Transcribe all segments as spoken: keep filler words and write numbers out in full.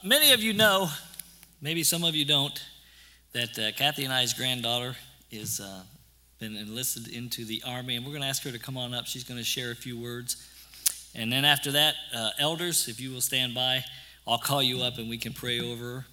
Many of you know, maybe some of you don't, that uh, Kathy and I's granddaughter is uh, been enlisted into the Army, and we're going to ask her to come on up. She's going to share a few words. And then after that, uh, elders, if you will stand by, I'll call you up and we can pray over her.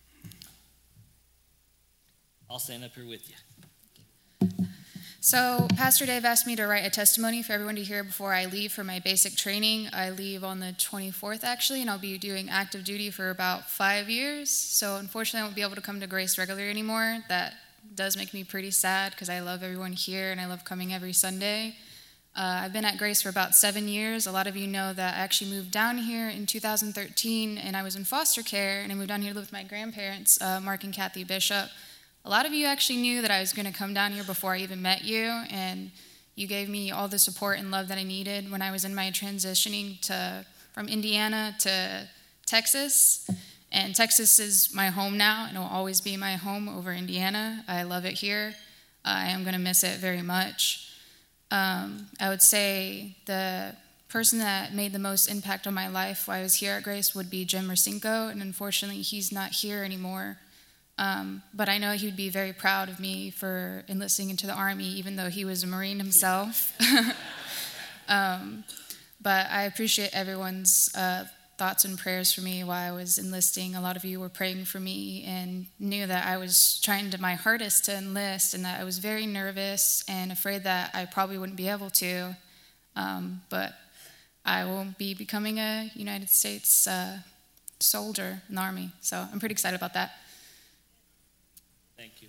I'll stand up here with you. So Pastor Dave asked me to write a testimony for everyone to hear before I leave for my basic training. I leave on the twenty-fourth, actually, and I'll be doing active duty for about five years. So unfortunately, I won't be able to come to Grace regularly anymore. That does make me pretty sad because I love everyone here and I love coming every Sunday. Uh, I've been at Grace for about seven years. A lot of you know that I actually moved down here in two thousand thirteen, and I was in foster care, and I moved down here to live with my grandparents, uh, Mark and Kathy Bishop. A lot of you actually knew that I was going to come down here before I even met you, and you gave me all the support and love that I needed when I was in my transitioning to from Indiana to Texas. And Texas is my home now, and it will always be my home over Indiana. I love it here. Uh, I am going to miss it very much. Um, I would say the person that made the most impact on my life while I was here at Grace would be Jim Racinko, and unfortunately he's not here anymore. Um, but I know he would be very proud of me for enlisting into the Army, even though he was a Marine himself. um, but I appreciate everyone's uh, thoughts and prayers for me while I was enlisting. A lot of you were praying for me and knew that I was trying to my hardest to enlist and that I was very nervous and afraid that I probably wouldn't be able to. Um, but I will be becoming a United States uh, soldier in the Army, so I'm pretty excited about that. Thank you.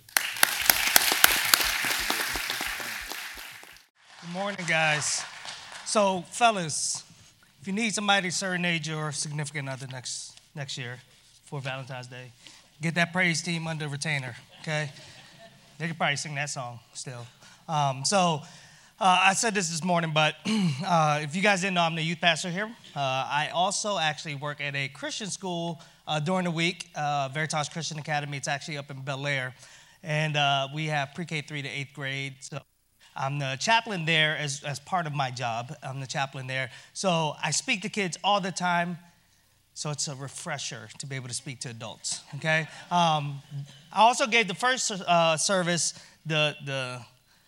Good morning, guys. So, fellas, if you need somebody to serenade your significant other next next year for Valentine's Day, get that praise team under retainer, okay? They could probably sing that song still. Um, so, uh, I said this this morning, but uh, if you guys didn't know, I'm the youth pastor here. Uh, I also actually work at a Christian school uh, during the week, uh, Veritas Christian Academy. It's actually up in Bel Air. And uh, we have pre-K three to eighth grade. So I'm the chaplain there as, as part of my job. I'm the chaplain there. So I speak to kids all the time. So it's a refresher to be able to speak to adults, okay? Um, I also gave the first uh, service the the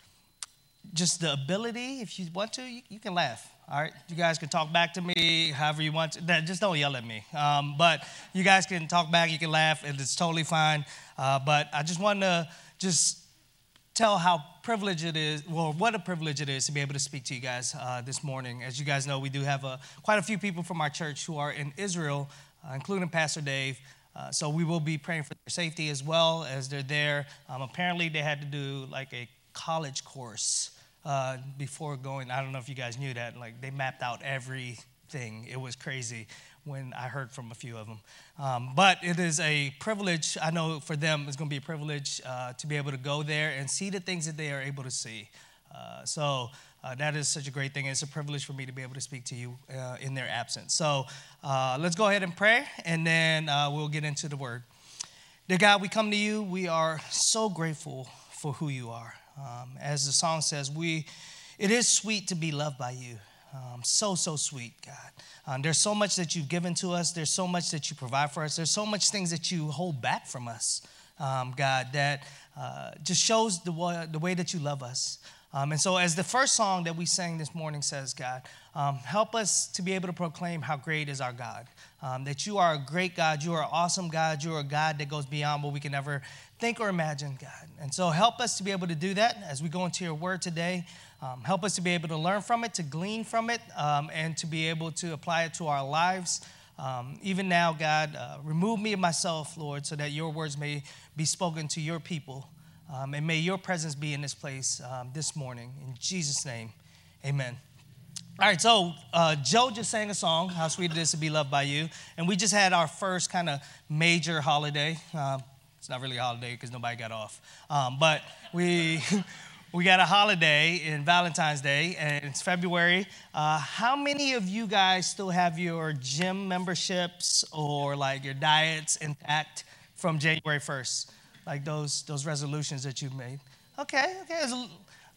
just the ability, if you want to, you, you can laugh, all right? You guys can talk back to me however you want to. Just don't yell at me. Um, but you guys can talk back, you can laugh, and it's totally fine. Uh, but I just want to just tell how privileged it is, well, what a privilege it is to be able to speak to you guys uh, this morning. As you guys know, we do have a, quite a few people from our church who are in Israel, uh, including Pastor Dave. Uh, so we will be praying for their safety as well as they're there. Um, apparently, they had to do like a college course uh, before going. I don't know if you guys knew that. Like they mapped out everything. It was crazy when I heard from a few of them. Um, but it is a privilege. I know for them it's going to be a privilege uh, to be able to go there and see the things that they are able to see. Uh, so uh, that is such a great thing. It's a privilege for me to be able to speak to you uh, in their absence. So uh, let's go ahead and pray, and then uh, we'll get into the word. Dear God, we come to you. We are so grateful for who you are. Um, as the song says, we it is sweet to be loved by you. Um, so, so sweet, God. Um, there's so much that you've given to us. There's so much that you provide for us. There's so much things that you hold back from us, um, God, that uh, just shows the way, the way that you love us. Um, and so as the first song that we sang this morning says, God, um, help us to be able to proclaim how great is our God, um, that you are a great God. You are an awesome God. You are a God that goes beyond what we can ever think or imagine, God. And so help us to be able to do that as we go into your word today. Um, help us to be able to learn from it, to glean from it, um, and to be able to apply it to our lives. Um, even now, God, uh, remove me of myself, Lord, so that your words may be spoken to your people. Um, and may your presence be in this place um, this morning. In Jesus' name, amen. All right, so uh, Joe just sang a song, How Sweet It Is to Be Loved by You. And we just had our first kind of major holiday. Um, it's not really a holiday because nobody got off. Um, but we... We got a holiday in Valentine's Day, and it's February. Uh, how many of you guys still have your gym memberships or like your diets intact from January first? Like those those resolutions that you've made? Okay, okay. There's a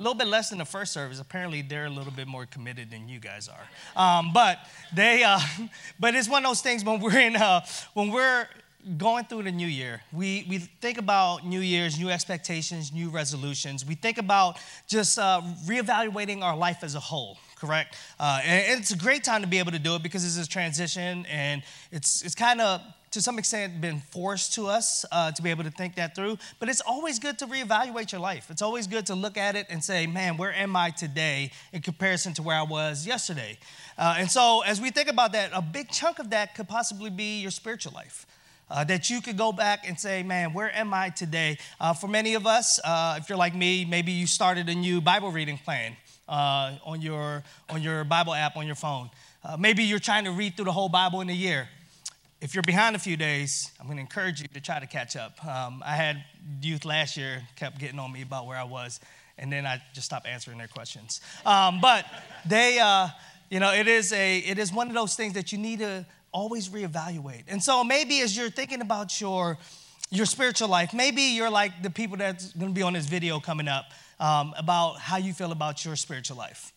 little bit less than the first service. Apparently, they're a little bit more committed than you guys are. Um, but they, uh, but it's one of those things when we're in, uh, when we're going through the new year, we, we think about New Year's, new expectations, new resolutions. We think about just uh, reevaluating our life as a whole, correct? Uh, and it's a great time to be able to do it because it's a transition, and it's it's kind of, to some extent, been forced to us uh, to be able to think that through. But it's always good to reevaluate your life. It's always good to look at it and say, man, where am I today in comparison to where I was yesterday? Uh, and so as we think about that, a big chunk of that could possibly be your spiritual life. Uh, that you could go back and say, man, where am I today? Uh, for many of us, uh, if you're like me, maybe you started a new Bible reading plan uh, on your on your Bible app on your phone. Uh, maybe you're trying to read through the whole Bible in a year. If you're behind a few days, I'm going to encourage you to try to catch up. Um, I had youth last year kept getting on me about where I was, and then I just stopped answering their questions. Um, but they, uh, you know, it is a it is one of those things that you need to always reevaluate. And so maybe as you're thinking about your, your spiritual life, maybe you're like the people that's going to be on this video coming up um, about how you feel about your spiritual life.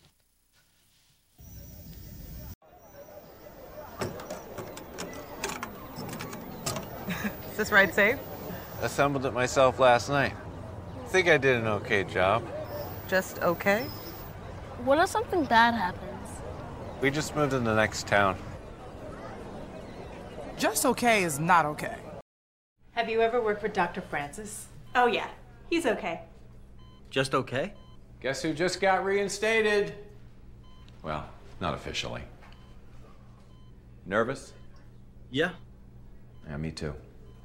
Is this ride safe? Assembled it myself last night. I think I did an okay job. Just okay? What if something bad happens? We just moved in the next town. Just okay is not okay. Have you ever worked with Doctor Francis? Oh yeah, he's okay. Just okay? Guess who just got reinstated? Well, not officially. Nervous? Yeah. Yeah, me too.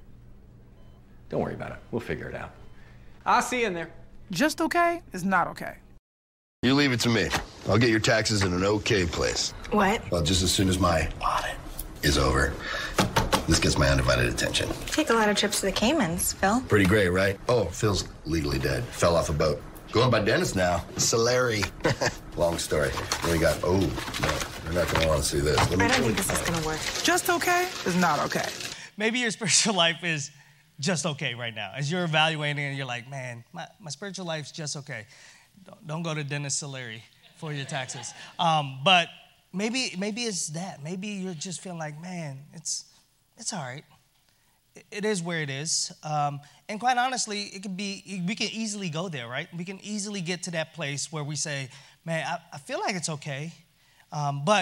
Don't worry about it. We'll figure it out. I'll see you in there. Just okay is not okay. You leave it to me. I'll get your taxes in an okay place. What? Well, just as soon as my audit is over, this gets my undivided attention. Take a lot of trips to the Caymans, Phil. Pretty great, right? Oh, Phil's legally dead. Fell off a boat. Going by Dennis now. Solari. Long story. Then we got, oh, no, you're not going to want to see this. Let me I don't think this is going to work. Just okay is not okay. Maybe your spiritual life is just okay right now. As you're evaluating and you're like, man, my, my spiritual life's just okay. Don't, don't go to Dennis Solari for your taxes. Um, but maybe maybe it's that. Maybe you're just feeling like, man, it's it's all right. It, it is where it is. Um, and quite honestly, it could be, we can easily go there, right? We can easily get to that place where we say, man, I, I feel like it's okay. Um, but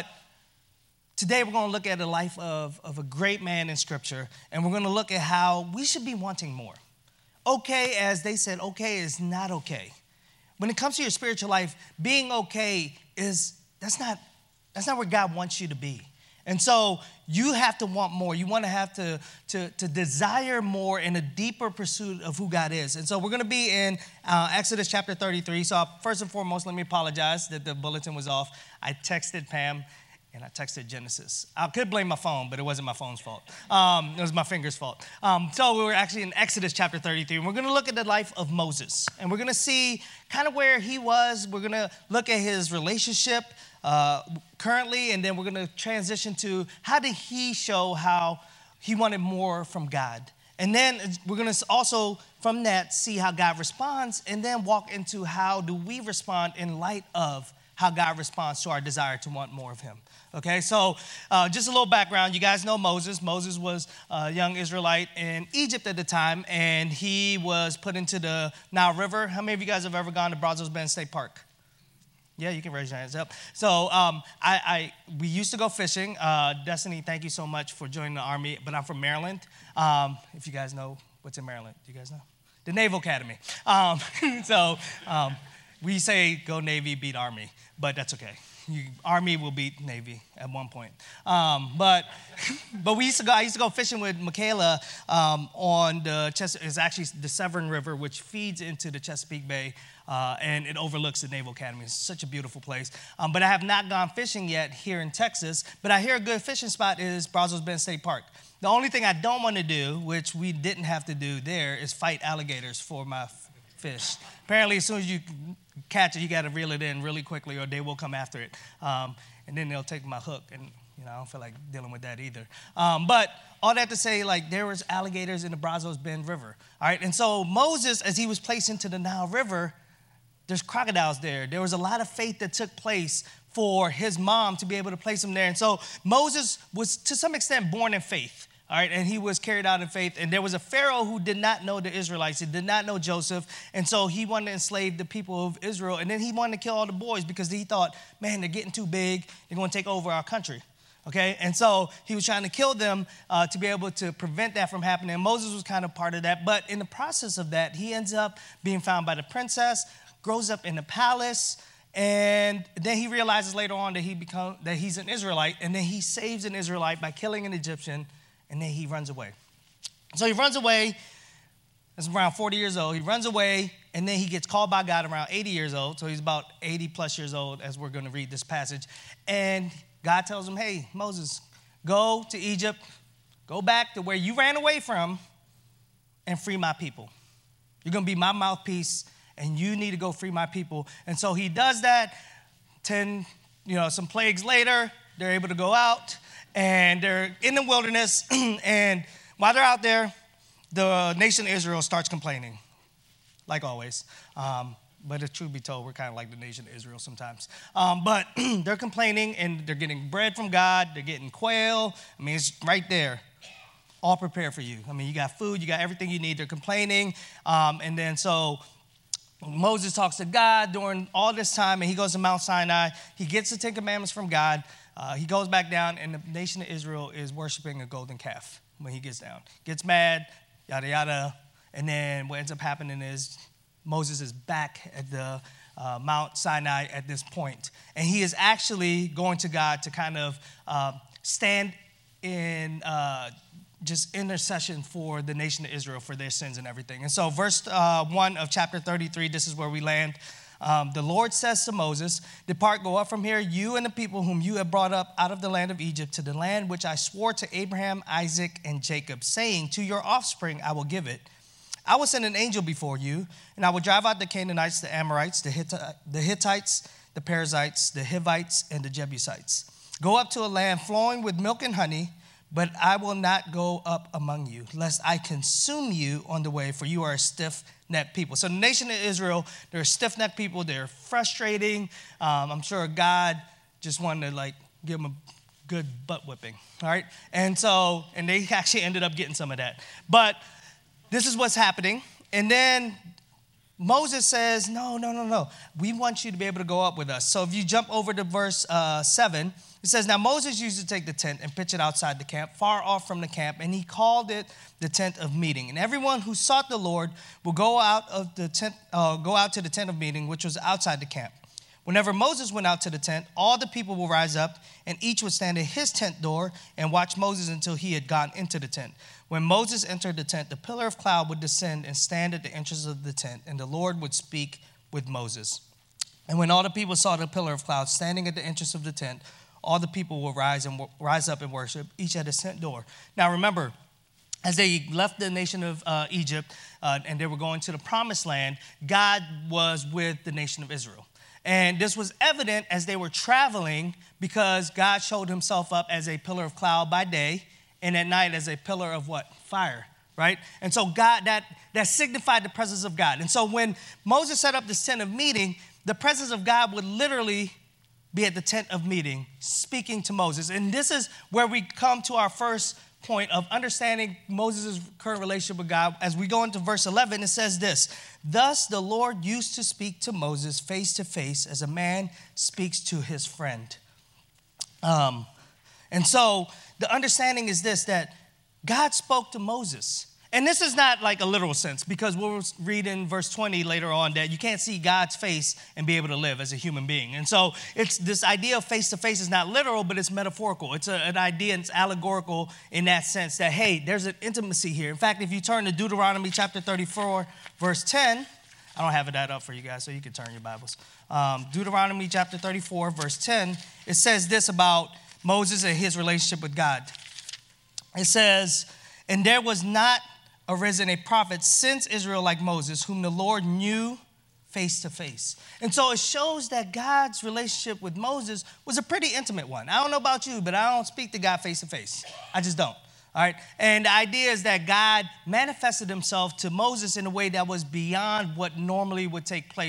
today we're going to look at the life of, of a great man in Scripture, and we're going to look at how we should be wanting more. Okay, as they said, okay is not okay. When it comes to your spiritual life, being okay is, that's not, that's not where God wants you to be. And so you have to want more. You want to have to, to, to desire more in a deeper pursuit of who God is. And so we're going to be in uh, Exodus chapter thirty-three. So first and foremost, let me apologize that the bulletin was off. I texted Pam and I texted Genesis. I could blame my phone, but it wasn't my phone's fault. Um, it was my finger's fault. Um, so we were actually in Exodus chapter thirty-three, and we're going to look at the life of Moses. And we're going to see kind of where he was. We're going to look at his relationship uh, currently, and then we're going to transition to how did he show how he wanted more from God. And then we're going to also, from that, see how God responds, and then walk into how do we respond in light of how God responds to our desire to want more of him. Okay, so uh, just a little background. You guys know Moses. Moses was a young Israelite in Egypt at the time, and he was put into the Nile River. How many of you guys have ever gone to Brazos Bend State Park? Yeah, you can raise your hands up. So um, I, I we used to go fishing. Uh, Destiny, thank you so much for joining the Army, but I'm from Maryland. Um, if you guys know what's in Maryland, do you guys know? The Naval Academy. Um, so um, we say go Navy, beat Army, but that's okay. You, Army will beat Navy at one point. Um, but but we used to go, I used to go fishing with Michaela um, on the, Ches- it's actually the Severn River, which feeds into the Chesapeake Bay, uh, and it overlooks the Naval Academy. It's such a beautiful place. Um, but I have not gone fishing yet here in Texas, but I hear a good fishing spot is Brazos Bend State Park. The only thing I don't want to do, which we didn't have to do there, is fight alligators for my f- fish. Apparently, as soon as you catch it, you got to reel it in really quickly or they will come after it. Um, and then they'll take my hook. And, you know, I don't feel like dealing with that either. Um, but all that to say, like, there was alligators in the Brazos Bend River. All right. And so Moses, as he was placed into the Nile River, there's crocodiles there. There was a lot of faith that took place for his mom to be able to place him there. And so Moses was, to some extent, born in faith. All right, and he was carried out in faith. And there was a Pharaoh who did not know the Israelites. He did not know Joseph. And so he wanted to enslave the people of Israel. And then he wanted to kill all the boys because he thought, man, they're getting too big. They're going to take over our country. Okay, and so he was trying to kill them uh, to be able to prevent that from happening. And Moses was kind of part of that. But in the process of that, he ends up being found by the princess, grows up in the palace. And then he realizes later on that he become that he's an Israelite. And then he saves an Israelite by killing an Egyptian. And then he runs away. So he runs away. That's around forty years old. He runs away, and then he gets called by God around eighty years old. So he's about eighty plus years old as we're going to read this passage. And God tells him, hey, Moses, go to Egypt. Go back to where you ran away from and free my people. You're going to be my mouthpiece, and you need to go free my people. And so he does that. Ten, you know, some plagues later, they're able to go out. And they're in the wilderness, and while they're out there, the nation of Israel starts complaining, like always. Um, but if truth be told, we're kind of like the nation of Israel sometimes. Um, but they're complaining, and they're getting bread from God. They're getting quail. I mean, it's right there, all prepared for you. I mean, you got food. You got everything you need. They're complaining. Um, and then so Moses talks to God during all this time, and he goes to Mount Sinai. He gets the Ten Commandments from God. Uh, he goes back down, and the nation of Israel is worshiping a golden calf when he gets down. Gets mad, yada, yada. And then what ends up happening is Moses is back at the uh, Mount Sinai at this point. And he is actually going to God to kind of uh, stand in uh, just intercession for the nation of Israel for their sins and everything. And so verse uh, one of chapter thirty-three, this is where we land. Um, the Lord says to Moses, depart, go up from here, you and the people whom you have brought up out of the land of Egypt to the land which I swore to Abraham, Isaac, and Jacob, saying, to your offspring I will give it. I will send an angel before you, and I will drive out the Canaanites, the Amorites, the, Hitt- the Hittites, the Perizzites, the Hivites, and the Jebusites. Go up to a land flowing with milk and honey, but I will not go up among you, lest I consume you on the way, for you are a stiff-necked people. So the nation of Israel, they're stiff-necked people. They're frustrating. Um, I'm sure God just wanted to, like, give them a good butt whipping, all right? And so, and they actually ended up getting some of that. But this is what's happening. And then Moses says, no, no, no, no. We want you to be able to go up with us. So if you jump over to verse uh, seven, it says, now Moses used to take the tent and pitch it outside the camp, far off from the camp, and he called it the tent of meeting. And everyone who sought the Lord will go out of the tent, uh, go out to the tent of meeting, which was outside the camp. Whenever Moses went out to the tent, all the people will rise up, and each would stand at his tent door and watch Moses until he had gone into the tent. When Moses entered the tent, the pillar of cloud would descend and stand at the entrance of the tent, and the Lord would speak with Moses. And when all the people saw the pillar of cloud standing at the entrance of the tent, all the people will rise and rise up and worship, each at his tent door. Now remember, as they left the nation of uh, Egypt uh, and they were going to the promised land, God was with the nation of Israel. And this was evident as they were traveling because God showed himself up as a pillar of cloud by day and at night as a pillar of what? Fire, right? And so God, that, that signified the presence of God. And so when Moses set up this tent of meeting, the presence of God would literally be at the tent of meeting, speaking to Moses. And this is where we come to our first point of understanding Moses' current relationship with God. As we go into verse eleven, it says this, thus the Lord used to speak to Moses face to face as a man speaks to his friend. Um, and so the understanding is this, that God spoke to Moses. And this is not like a literal sense, because we'll read in verse twenty later on that you can't see God's face and be able to live as a human being. And so it's this idea of face-to-face is not literal, but it's metaphorical. It's a, an idea, and it's allegorical in that sense that, hey, there's an intimacy here. In fact, if you turn to Deuteronomy chapter thirty-four, verse ten, I don't have that up for you guys, so you can turn your Bibles. Um, Deuteronomy chapter thirty-four, verse ten, it says this about Moses and his relationship with God. It says, and there was not arisen a prophet since Israel like Moses, whom the Lord knew face to face. And so it shows that God's relationship with Moses was a pretty intimate one. I don't know about you, but I don't speak to God face to face. I just don't. All right. And the idea is that God manifested himself to Moses in a way that was beyond what normally would take place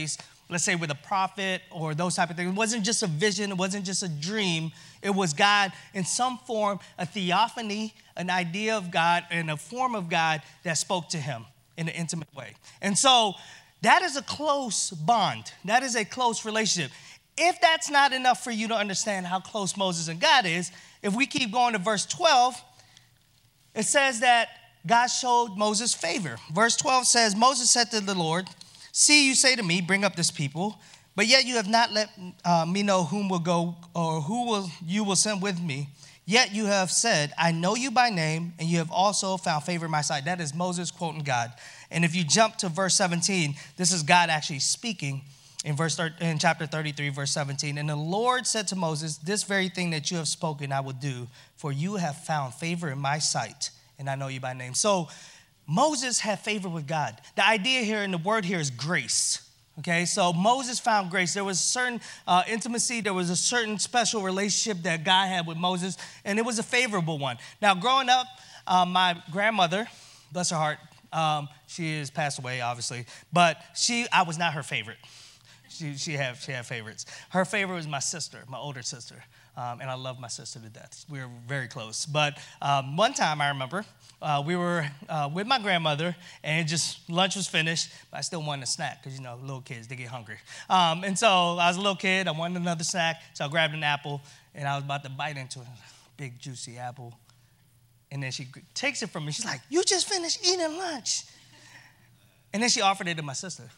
let's say with a prophet or those type of things. It wasn't just a vision. It wasn't just a dream. It was God in some form, a theophany, an idea of God and a form of God that spoke to him in an intimate way. And so that is a close bond. That is a close relationship. If that's not enough for you to understand how close Moses and God is, if we keep going to verse twelve, it says that God showed Moses favor. Verse twelve says, Moses said to the Lord, see, you say to me, bring up this people, but yet you have not let uh, me know whom will go or who will you will send with me. Yet you have said, I know you by name, and you have also found favor in my sight. That is Moses quoting God. And if you jump to verse seventeen, this is God actually speaking in verse in chapter thirty-three, verse seventeen. And the Lord said to Moses, this very thing that you have spoken I will do, for you have found favor in my sight, and I know you by name. So Moses had favor with God. The idea here and the word here is grace. Okay, so Moses found grace. There was a certain uh, intimacy. There was a certain special relationship that God had with Moses, and it was a favorable one. Now, growing up, uh, my grandmother, bless her heart, um, she is passed away, obviously, but she, I was not her favorite. She, she had, she had favorites. Her favorite was my sister, my older sister, um, and I love my sister to death. We were very close. But um, one time, I remember, Uh, we were uh, with my grandmother, and just lunch was finished, but I still wanted a snack because, you know, little kids, they get hungry. Um, and so I was a little kid. I wanted another snack, so I grabbed an apple, and I was about to bite into it. Big, juicy apple. And then she takes it from me. She's like, you just finished eating lunch. And then she offered it to my sister.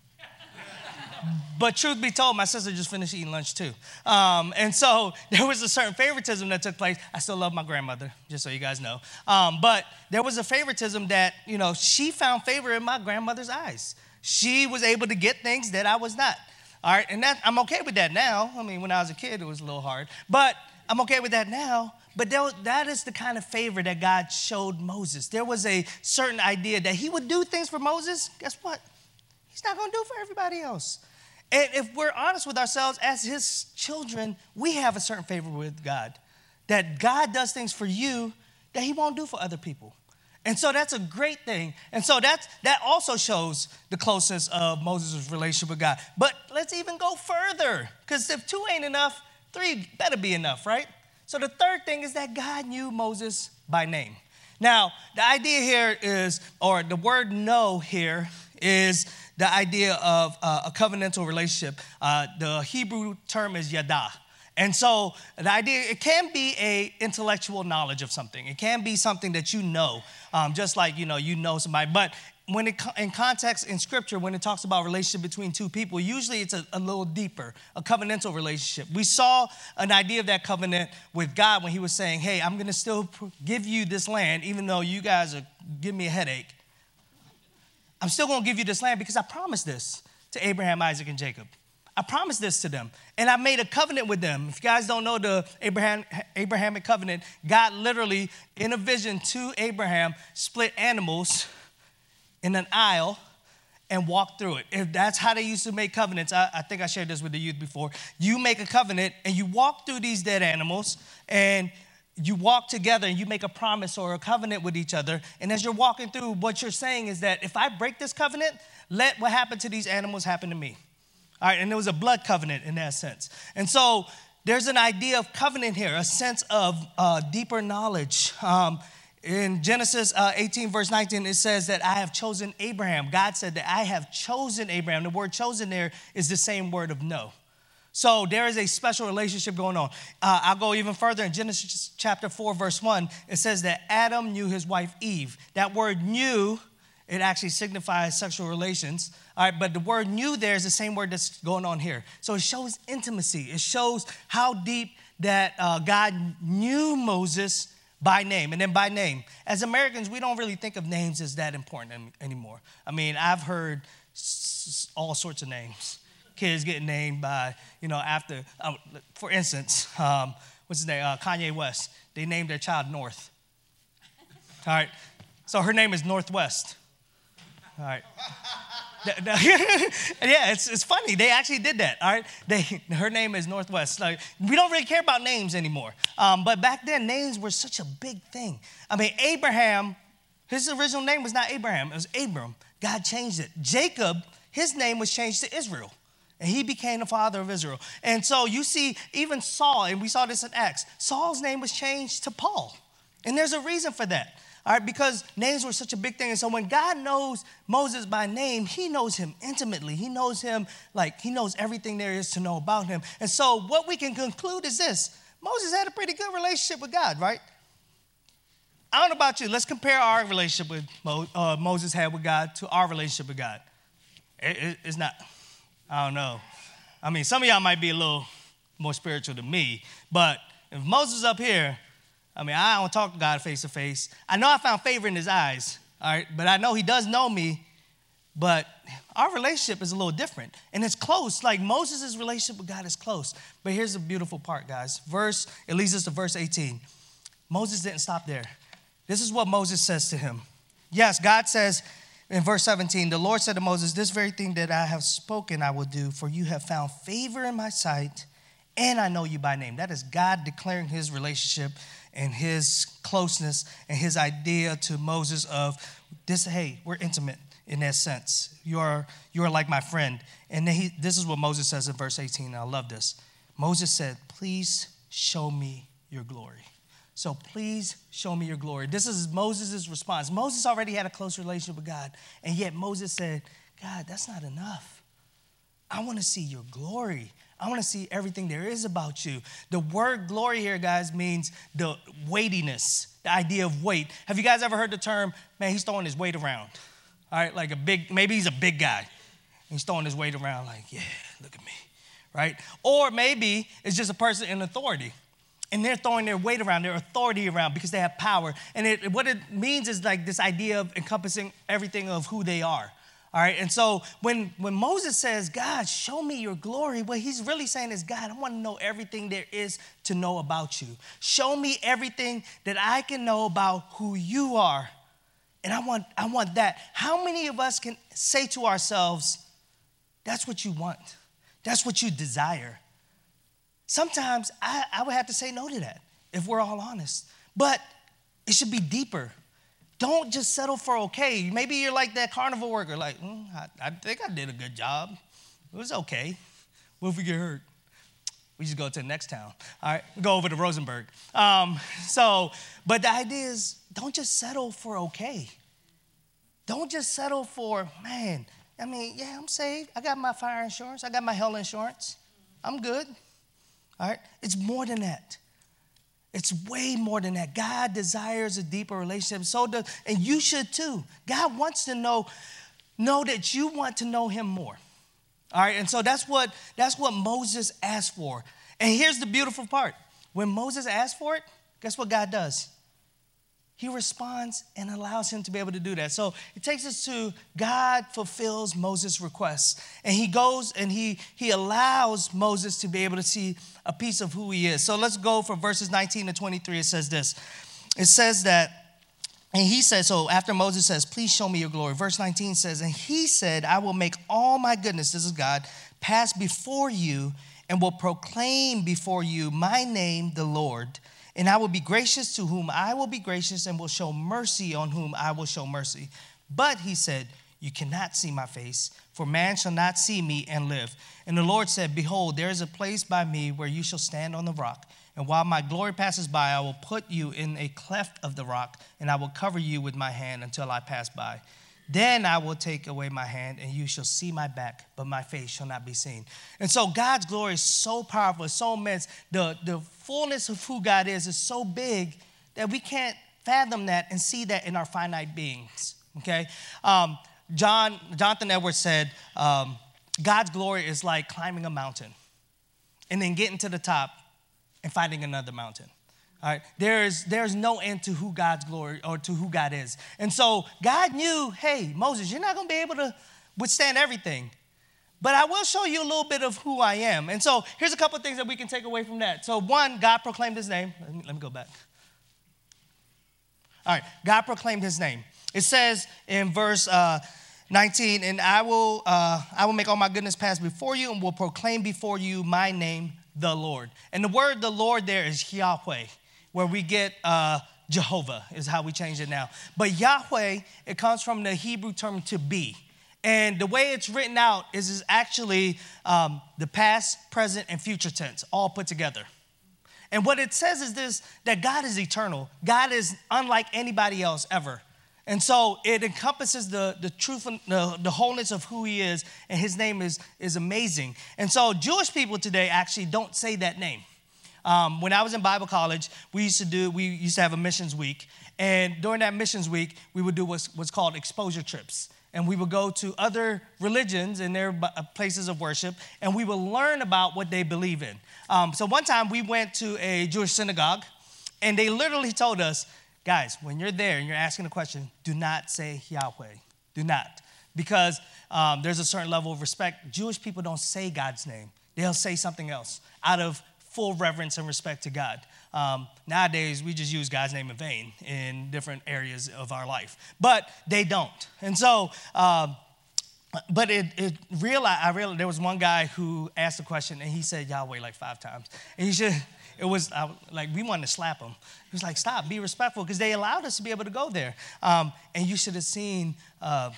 But truth be told, my sister just finished eating lunch too. Um, and so there was a certain favoritism that took place. I still love my grandmother, just so you guys know. Um, but there was a favoritism that, you know, she found favor in my grandmother's eyes. She was able to get things that I was not. All right, and that, I'm okay with that now. I mean, when I was a kid, it was a little hard. But I'm okay with that now. But there, that is the kind of favor that God showed Moses. There was a certain idea that he would do things for Moses. Guess what? He's not going to do for everybody else. And if we're honest with ourselves as his children, we have a certain favor with God. That God does things for you that he won't do for other people. And so that's a great thing. And so that's, that also shows the closeness of Moses' relationship with God. But let's even go further. Because if two ain't enough, three better be enough, right? So the third thing is that God knew Moses by name. Now, the idea here is, or the word know here is the idea of uh, a covenantal relationship. Uh, the Hebrew term is yada. And so the idea, it can be a intellectual knowledge of something. It can be something that you know, um, just like, you know, you know somebody. But when it, in context in Scripture, when it talks about relationship between two people, usually it's a, a little deeper, a covenantal relationship. We saw an idea of that covenant with God when he was saying, hey, I'm going to still give you this land, even though you guys are giving me a headache. I'm still going to give you this land because I promised this to Abraham, Isaac, and Jacob. I promised this to them, and I made a covenant with them. If you guys don't know the Abraham, Abrahamic covenant, God literally, in a vision to Abraham, split animals in an aisle and walked through it. If that's how they used to make covenants, I, I think I shared this with the youth before. You make a covenant, and you walk through these dead animals, and you walk together and you make a promise or a covenant with each other. And as you're walking through, what you're saying is that if I break this covenant, let what happened to these animals happen to me. All right, and there was a blood covenant in that sense. And so there's an idea of covenant here, a sense of uh, deeper knowledge. Um, in Genesis uh, eighteen, verse nineteen, it says that I have chosen Abraham. God said that I have chosen Abraham. The word chosen there is the same word of know. So there is a special relationship going on. Uh, I'll go even further. In Genesis chapter four, verse one, it says that Adam knew his wife Eve. That word knew, it actually signifies sexual relations. All right, but the word knew there is the same word that's going on here. So it shows intimacy. It shows how deep that uh, God knew Moses by name. And then by name. As Americans, we don't really think of names as that important anymore. I mean, I've heard s- all sorts of names. Kids getting named by, you know, after, uh, for instance, um, what's his name? Uh, Kanye West. They named their child North. All right. So her name is Northwest. All right. Yeah, it's it's funny. They actually did that. All right. They her name is Northwest. Like, we don't really care about names anymore. Um, but back then, names were such a big thing. I mean, Abraham, his original name was not Abraham. It was Abram. God changed it. Jacob, his name was changed to Israel. And he became the father of Israel. And so you see, even Saul, and we saw this in Acts, Saul's name was changed to Paul. And there's a reason for that. All right, because names were such a big thing. And so when God knows Moses by name, he knows him intimately. He knows him like he knows everything there is to know about him. And so what we can conclude is this. Moses had a pretty good relationship with God, right? I don't know about you. Let's compare our relationship with Mo, uh, Moses had with God to our relationship with God. It, it, it's not, I don't know. I mean, some of y'all might be a little more spiritual than me. But if Moses is up here, I mean, I don't talk to God face to face. I know I found favor in his eyes, all right? But I know he does know me, but our relationship is a little different. And it's close. Like Moses' relationship with God is close. But here's the beautiful part, guys. Verse, it leads us to verse eighteen. Moses didn't stop there. This is what Moses says to him. Yes, God says in verse seventeen, the Lord said to Moses, this very thing that I have spoken I will do, for you have found favor in my sight, and I know you by name. That is God declaring his relationship and his closeness and his idea to Moses of this, hey, we're intimate in that sense. You are, you are like my friend. And then he, this is what Moses says in verse eighteen. And I love this. Moses said, please show me your glory. So please show me your glory. This is Moses' response. Moses already had a close relationship with God. And yet Moses said, God, that's not enough. I want to see your glory. I want to see everything there is about you. The word glory here, guys, means the weightiness, the idea of weight. Have you guys ever heard the term, man, he's throwing his weight around? All right, like a big, maybe he's a big guy. He's throwing his weight around like, yeah, look at me, right? Or maybe it's just a person in authority. And they're throwing their weight around, their authority around because they have power. And it, what it means is like this idea of encompassing everything of who they are. All right, and so when, when Moses says, God, show me your glory, what he's really saying is, God, I want to know everything there is to know about you. Show me everything that I can know about who you are. And I want, I want that. How many of us can say to ourselves, that's what you want. That's what you desire. Sometimes I, I would have to say no to that if we're all honest. But it should be deeper. Don't just settle for okay. Maybe you're like that carnival worker, like, mm, I, I think I did a good job. It was okay. What if we get hurt? We just go to the next town. All right, go over to Rosenberg. Um, so, but the idea is don't just settle for okay. Don't just settle for, man, I mean, yeah, I'm saved. I got my fire insurance. I got my health insurance. I'm good. All right, it's more than that. It's way more than that. God desires a deeper relationship. So does, and you should too. God wants to know, know that you want to know him more. All right, and so that's what that's what Moses asked for. And here's the beautiful part. When Moses asked for it, guess what God does? He responds and allows him to be able to do that. So it takes us to God fulfills Moses' request. And he goes and he, he allows Moses to be able to see a piece of who he is. So let's go from verses nineteen to twenty-three. It says this. It says that, and he says, so after Moses says, please show me your glory. Verse nineteen says, and he said, I will make all my goodness, this is God, pass before you and will proclaim before you my name, the Lord. And I will be gracious to whom I will be gracious and will show mercy on whom I will show mercy. But he said, you cannot see my face, for man shall not see me and live. And the Lord said, behold, there is a place by me where you shall stand on the rock. And while my glory passes by, I will put you in a cleft of the rock, and I will cover you with my hand until I pass by. Then I will take away my hand, and you shall see my back, but my face shall not be seen. And so God's glory is so powerful, so immense. The, the fullness of who God is is so big that we can't fathom that and see that in our finite beings, okay? Um, John, Jonathan Edwards said, um, God's glory is like climbing a mountain and then getting to the top and finding another mountain. All right, there is there's no end to who God's glory or to who God is. And so God knew, hey, Moses, you're not going to be able to withstand everything. But I will show you a little bit of who I am. And so here's a couple of things that we can take away from that. So one, God proclaimed his name. Let me, let me go back. All right, God proclaimed his name. It says in verse uh, nineteen, and I will uh, I will make all my goodness pass before you and will proclaim before you my name, the Lord. And the word the Lord there is Yahweh, where we get uh, Jehovah is how we change it now. But Yahweh, it comes from the Hebrew term to be. And the way it's written out is, is actually um, the past, present, and future tense all put together. And what it says is this, that God is eternal. God is unlike anybody else ever. And so it encompasses the, the truth, and the, the wholeness of who he is, and his name is, is amazing. And so Jewish people today actually don't say that name. Um, when I was in Bible college, we used to do, we used to have a missions week. And during that missions week, we would do what's, what's called exposure trips. And we would go to other religions and their places of worship, and we would learn about what they believe in. Um, so one time we went to a Jewish synagogue, and they literally told us, guys, when you're there and you're asking a question, do not say Yahweh. Do not. Because um, there's a certain level of respect. Jewish people don't say God's name. They'll say something else out of full reverence and respect to God. Um, nowadays, we just use God's name in vain in different areas of our life. But they don't. And so, uh, but it, it realized, I realized there was one guy who asked a question, and he said Yahweh like five times. And he should, it was I, like, we wanted to slap him. He was like, stop, be respectful, because they allowed us to be able to go there. Um, and you should have seen uh,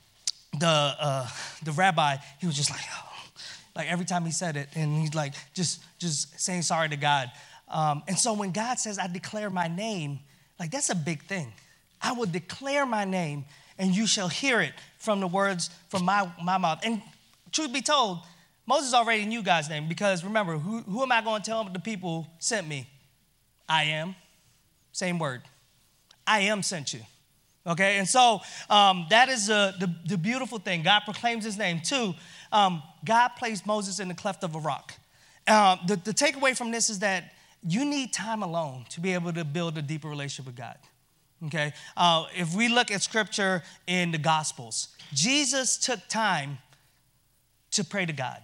the uh, the rabbi. He was just like, oh. Like every time he said it, and he's like just, just saying sorry to God. Um, and so when God says, I declare my name, like that's a big thing. I will declare my name, and you shall hear it from the words from my, my mouth. And truth be told, Moses already knew God's name, because remember, who, who am I going to tell the people sent me? I am. Same word. I am sent you. Okay, and so um, that is uh, the, the beautiful thing. God proclaims his name. Two, um, God placed Moses in the cleft of a rock. Uh, the, the takeaway from this is that you need time alone to be able to build a deeper relationship with God. Okay, uh, if we look at scripture in the Gospels, Jesus took time to pray to God.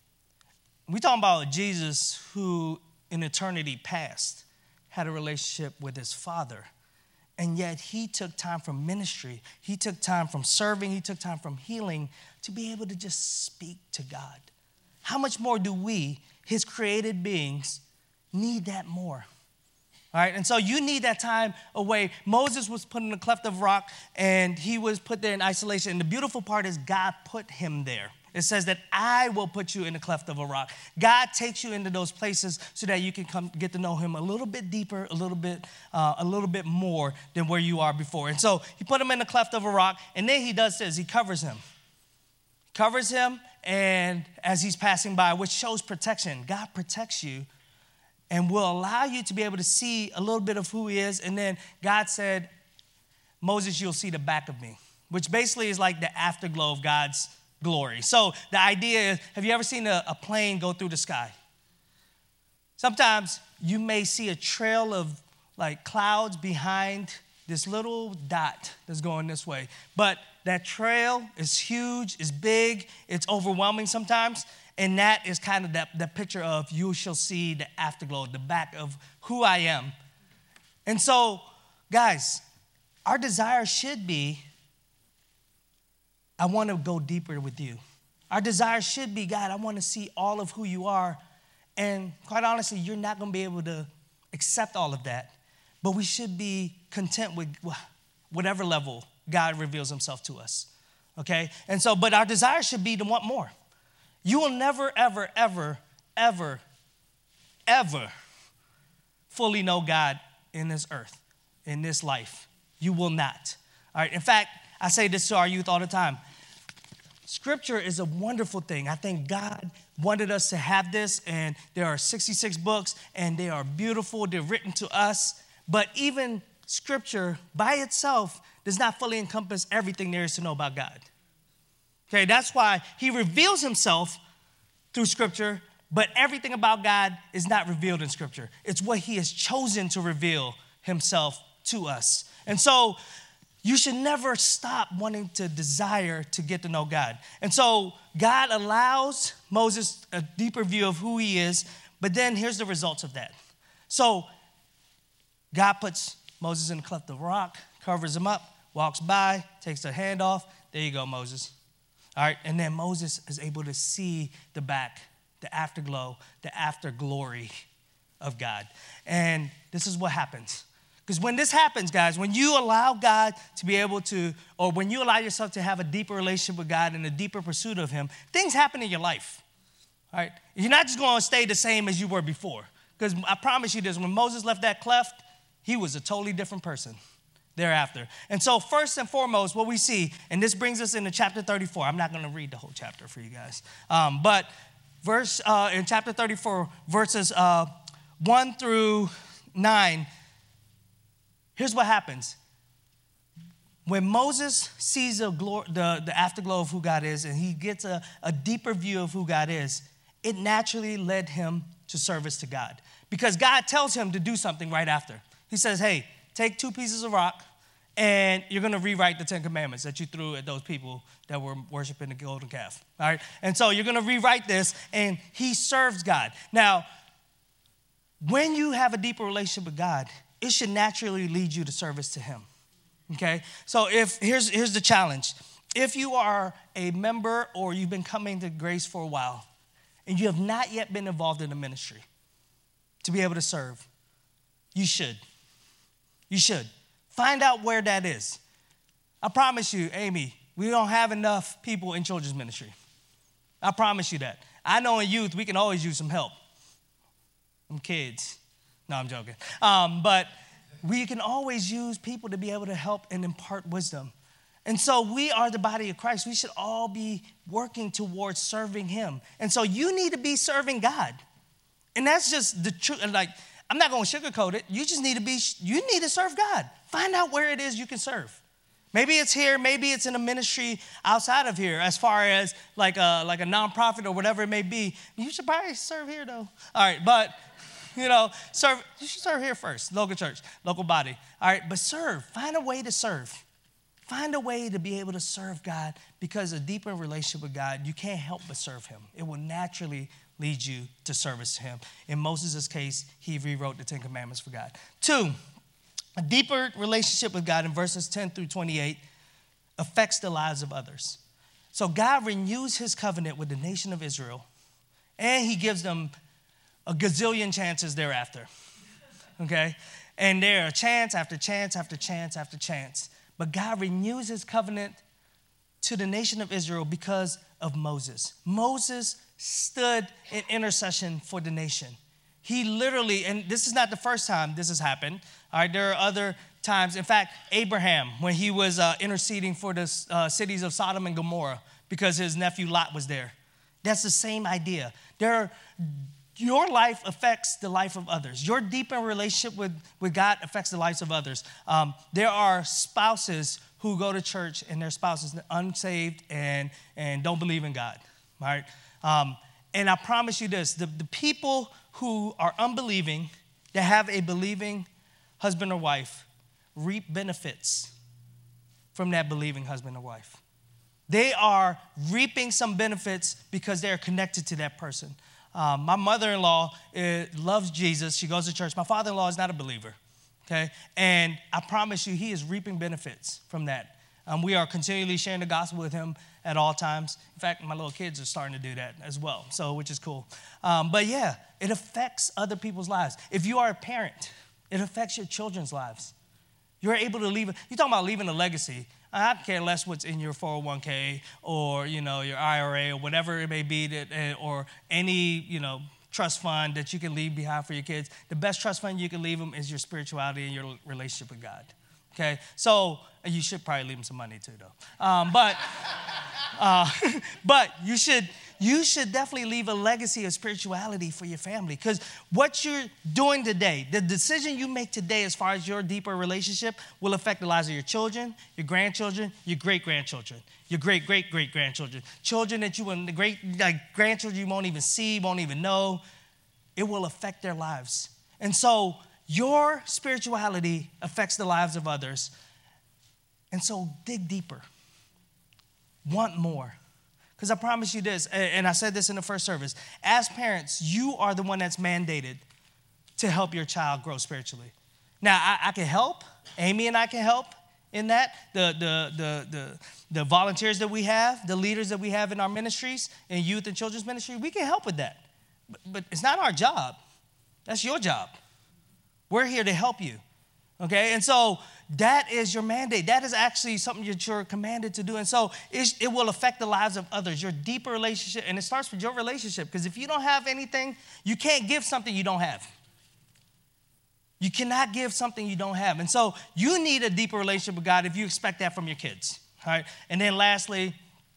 We're talking about Jesus who in eternity past had a relationship with his Father. And yet he took time from ministry. He took time from serving. He took time from healing to be able to just speak to God. How much more do we, his created beings, need that more? All right, and so you need that time away. Moses was put in the cleft of rock, and he was put there in isolation. And the beautiful part is God put him there. It says that I will put you in the cleft of a rock. God takes you into those places so that you can come get to know him a little bit deeper, a little bit, uh, a little bit more than where you are before. And so he put him in the cleft of a rock, and then he does this. He covers him. Covers him, and as he's passing by, which shows protection. God protects you and will allow you to be able to see a little bit of who he is. And then God said, Moses, you'll see the back of me, which basically is like the afterglow of God's glory. So the idea is, have you ever seen a, a plane go through the sky? Sometimes you may see a trail of like clouds behind this little dot that's going this way. But that trail is huge, it's big, it's overwhelming sometimes. And that is kind of that, that picture of you shall see the afterglow, the back of who I am. And so, guys, our desire should be, I want to go deeper with you. Our desire should be, God, I want to see all of who you are. And quite honestly, you're not going to be able to accept all of that. But we should be content with whatever level God reveals himself to us. Okay? And so, but our desire should be to want more. You will never, ever, ever, ever, ever fully know God in this earth, in this life. You will not. All right? In fact, I say this to our youth all the time. Scripture is a wonderful thing. I think God wanted us to have this, and there are sixty-six books, and they are beautiful. They're written to us. But even Scripture by itself does not fully encompass everything there is to know about God. Okay, that's why he reveals himself through Scripture, but everything about God is not revealed in Scripture. It's what he has chosen to reveal himself to us. And so you should never stop wanting to desire to get to know God. And so God allows Moses a deeper view of who he is, but then here's the results of that. So God puts Moses in the cleft of the rock, covers him up, walks by, takes the hand off. There you go, Moses. All right, and then Moses is able to see the back, the afterglow, the afterglory of God. And this is what happens. Because when this happens, guys, when you allow God to be able to, or when you allow yourself to have a deeper relationship with God and a deeper pursuit of him, things happen in your life, all right? You're not just going to stay the same as you were before. Because I promise you this, when Moses left that cleft, he was a totally different person thereafter. And so first and foremost, what we see, and this brings us into chapter thirty-four. I'm not going to read the whole chapter for you guys. Um, but verse uh, in chapter thirty-four, verses uh, one through nine, here's what happens. When Moses sees the, glory, the, the afterglow of who God is, and he gets a, a deeper view of who God is, it naturally led him to service to God. Because God tells him to do something right after. He says, hey, take two pieces of rock, and you're going to rewrite the Ten Commandments that you threw at those people that were worshiping the golden calf. All right? And so you're going to rewrite this, and he serves God. Now, when you have a deeper relationship with God, it should naturally lead you to service to him. Okay? So if here's, here's the challenge. If you are a member or you've been coming to Grace for a while, and you have not yet been involved in a ministry to be able to serve, you should. You should. Find out where that is. I promise you, Amy, we don't have enough people in children's ministry. I promise you that. I know in youth, we can always use some help. Some kids. No, I'm joking. Um, but we can always use people to be able to help and impart wisdom. And so we are the body of Christ. We should all be working towards serving him. And so you need to be serving God. And that's just the truth. Like, I'm not going to sugarcoat it. You just need to be, you need to serve God. Find out where it is you can serve. Maybe it's here. Maybe it's in a ministry outside of here as far as like a, like a nonprofit or whatever it may be. You should probably serve here, though. All right, but, you know, serve. You should serve here first, local church, local body. All right, but serve. Find a way to serve. Find a way to be able to serve God, because a deeper relationship with God, you can't help but serve him. It will naturally lead you to service to him. In Moses' case, he rewrote the Ten Commandments for God. Two, a deeper relationship with God in verses ten through twenty-eight affects the lives of others. So God renews his covenant with the nation of Israel, and he gives them a gazillion chances thereafter, okay? And there are chance after chance after chance after chance. But God renews his covenant to the nation of Israel because of Moses. Moses stood in intercession for the nation. He literally, and this is not the first time this has happened. All right, there are other times. In fact, Abraham, when he was uh, interceding for the uh, cities of Sodom and Gomorrah because his nephew Lot was there. That's the same idea. There are, your life affects the life of others. Your deeper relationship with, with God affects the lives of others. Um, there are spouses who go to church and their spouses are unsaved and, and don't believe in God, right? Um, and I promise you this, the, the people who are unbelieving, that have a believing husband or wife, reap benefits from that believing husband or wife. They are reaping some benefits because they're connected to that person. Um, my mother-in-law uh, loves Jesus. She goes to church. My father-in-law is not a believer, okay? And I promise you, he is reaping benefits from that. Um, we are continually sharing the gospel with him at all times. In fact, my little kids are starting to do that as well, so which is cool. Um, but yeah, it affects other people's lives. If you are a parent, it affects your children's lives. You're able to leave, you're talking about leaving a legacy. I care less what's in your four oh one k or, you know, your I R A or whatever it may be, that, or any, you know, trust fund that you can leave behind for your kids. The best trust fund you can leave them is your spirituality and your relationship with God, okay? So you should probably leave them some money too, though. Um, but uh, but you should you should definitely leave a legacy of spirituality for your family, because what you're doing today, the decision you make today as far as your deeper relationship will affect the lives of your children, your grandchildren, your great-grandchildren, your great-great-great-grandchildren, children that you will, the great, like grandchildren you won't even see, won't even know. It will affect their lives. And so your spirituality affects the lives of others. And so dig deeper. Want more. Because I promise you this, and I said this in the first service, as parents, you are the one that's mandated to help your child grow spiritually. Now, I, I can help. Amy and I can help in that. The, the, the, the, the volunteers that we have, the leaders that we have in our ministries, in youth and children's ministry, we can help with that. But, but it's not our job. That's your job. We're here to help you. Okay, and so that is your mandate. That is actually something that you're commanded to do. And so it, it will affect the lives of others, your deeper relationship. And it starts with your relationship, because if you don't have anything, you can't give something you don't have. You cannot give something you don't have. And so you need a deeper relationship with God if you expect that from your kids. All right. And then lastly,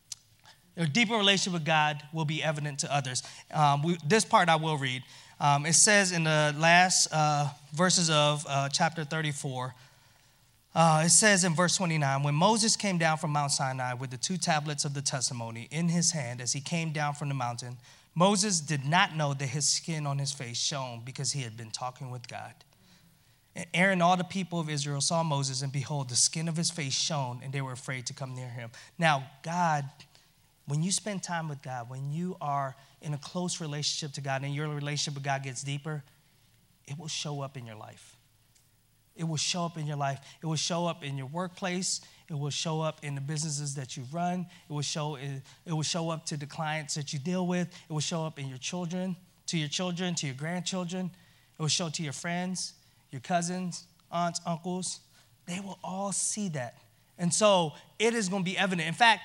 a deeper relationship with God will be evident to others. Um, we, this part I will read. Um, it says in the last uh, verses of uh, chapter thirty-four, uh, it says in verse twenty-nine, when Moses came down from Mount Sinai with the two tablets of the testimony in his hand as he came down from the mountain, Moses did not know that his skin on his face shone because he had been talking with God. And Aaron and all the people of Israel saw Moses, and behold, the skin of his face shone, and they were afraid to come near him. Now, God, when you spend time with God, when you are in a close relationship to God and your relationship with God gets deeper, it will show up in your life. It will show up in your life. It will show up in your workplace. It will show up in the businesses that you run. It will show, it, it will show up to the clients that you deal with. It will show up in your children, to your children, to your grandchildren. It will show to your friends, your cousins, aunts, uncles. They will all see that. And so it is going to be evident. In fact,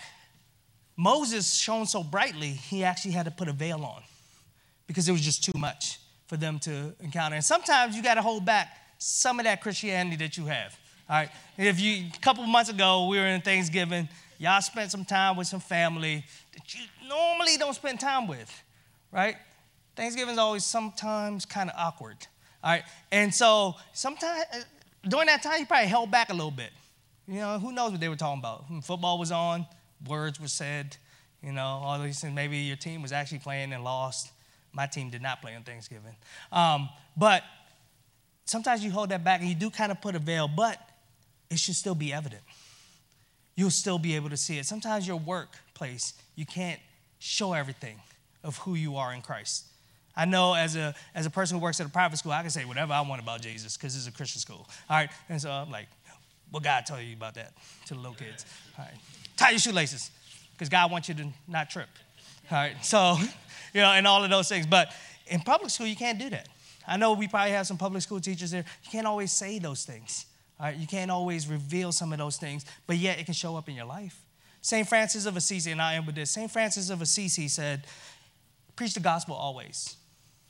Moses shone so brightly, he actually had to put a veil on because it was just too much for them to encounter. And sometimes you got to hold back some of that Christianity that you have. All right. If you, a couple of months ago, we were in Thanksgiving. Y'all spent some time with some family that you normally don't spend time with, right? Thanksgiving is always sometimes kind of awkward. All right. And so sometimes during that time, you probably held back a little bit. You know, who knows what they were talking about? Football was on. Words were said, you know, all these things. Maybe your team was actually playing and lost. My team did not play on Thanksgiving. Um, but sometimes you hold that back and you do kind of put a veil, but it should still be evident. You'll still be able to see it. Sometimes your workplace, you can't show everything of who you are in Christ. I know as a as a person who works at a private school, I can say whatever I want about Jesus because it's a Christian school. All right, and so I'm like, what God told you about that to the little kids? All right. Tie your shoelaces, because God wants you to not trip. All right, so, you know, and all of those things. But in public school, you can't do that. I know we probably have some public school teachers there. You can't always say those things. All right, you can't always reveal some of those things, but yet it can show up in your life. Saint Francis of Assisi, and I am with this. Saint Francis of Assisi said, preach the gospel always,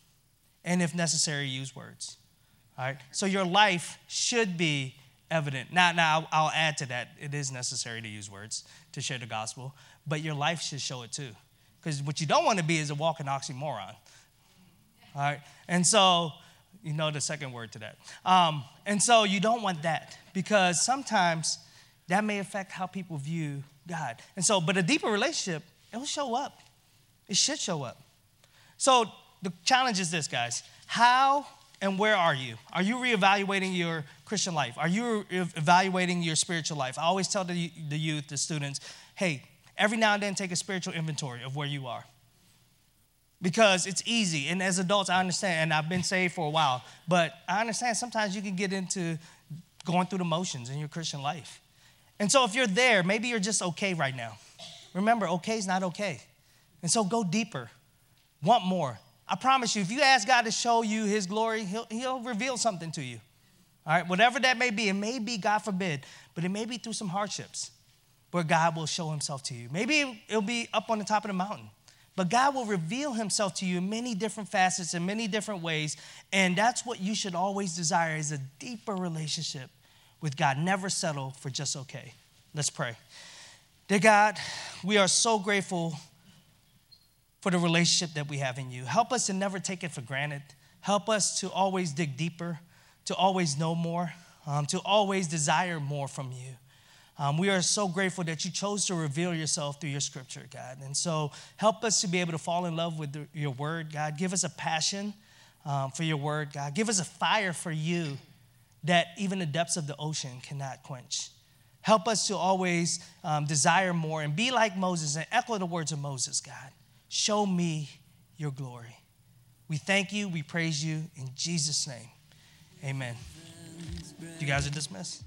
and if necessary, use words. All right, so your life should be evident. Now, now I'll, I'll add to that. It is necessary to use words to share the gospel, but your life should show it too. Because what you don't want to be is a walking oxymoron. All right? And so, you know the second word to that. Um, and so you don't want that because sometimes that may affect how people view God. And so, but a deeper relationship, it will show up. It should show up. So the challenge is this, guys. How and where are you? Are you reevaluating your Christian life? Are you evaluating your spiritual life? I always tell the, the youth, the students, hey, every now and then take a spiritual inventory of where you are. Because it's easy. And as adults, I understand, and I've been saved for a while, but I understand sometimes you can get into going through the motions in your Christian life. And so if you're there, maybe you're just okay right now. Remember, okay is not okay. And so go deeper. Want more. I promise you, if you ask God to show you his glory, he'll, he'll reveal something to you. All right, whatever that may be. It may be, God forbid, but it may be through some hardships where God will show himself to you. Maybe it'll be up on the top of the mountain, but God will reveal himself to you in many different facets, in many different ways, and that's what you should always desire is a deeper relationship with God. Never settle for just okay. Let's pray. Dear God, we are so grateful for the relationship that we have in you. Help us to never take it for granted. Help us to always dig deeper, to always know more, um, to always desire more from you. Um, we are so grateful that you chose to reveal yourself through your scripture, God. And so help us to be able to fall in love with the, your word, God. Give us a passion um, for your word, God. Give us a fire for you that even the depths of the ocean cannot quench. Help us to always um, desire more and be like Moses and echo the words of Moses, God. Show me your glory. We thank you. We praise you in Jesus' name. Amen. You guys are dismissed.